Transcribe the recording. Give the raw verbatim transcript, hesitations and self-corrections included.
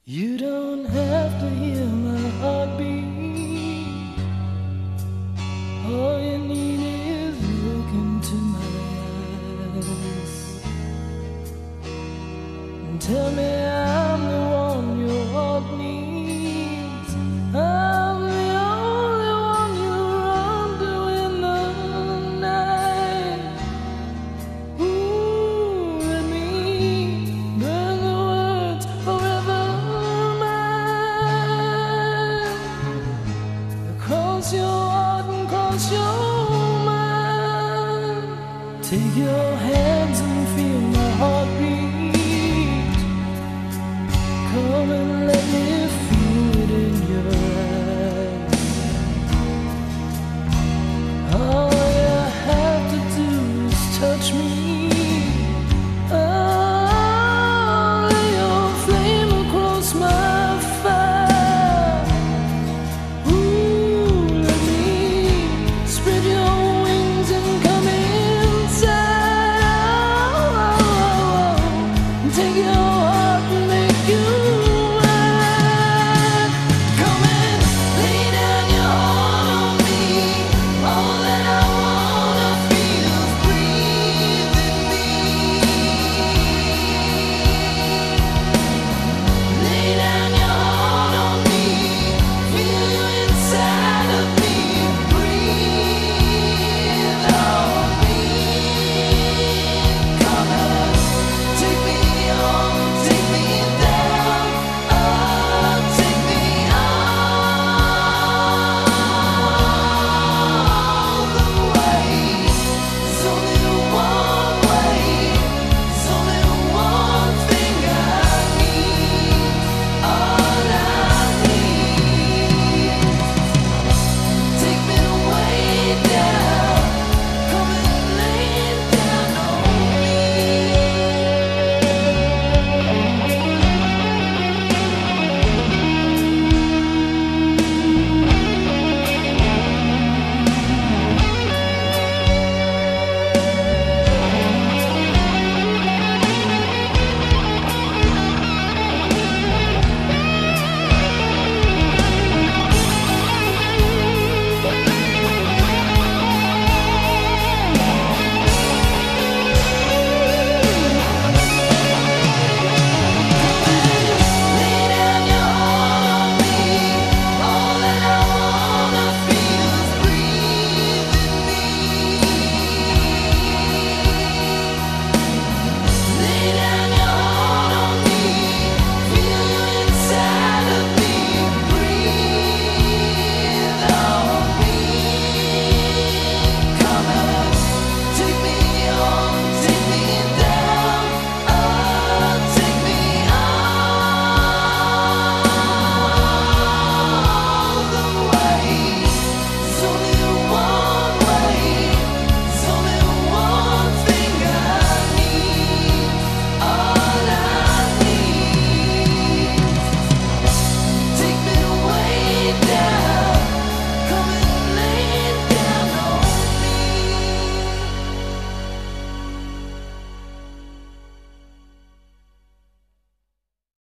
You don't have to hear my heartbeat. All you need is look into my eyes and tell me I'm the one your heart needs. I'm the only one you run to in the night. Ooh, let me burn the words forever mine. Cross your heart and cross your mind. Take your hands and feel my heartbeat. Come and let me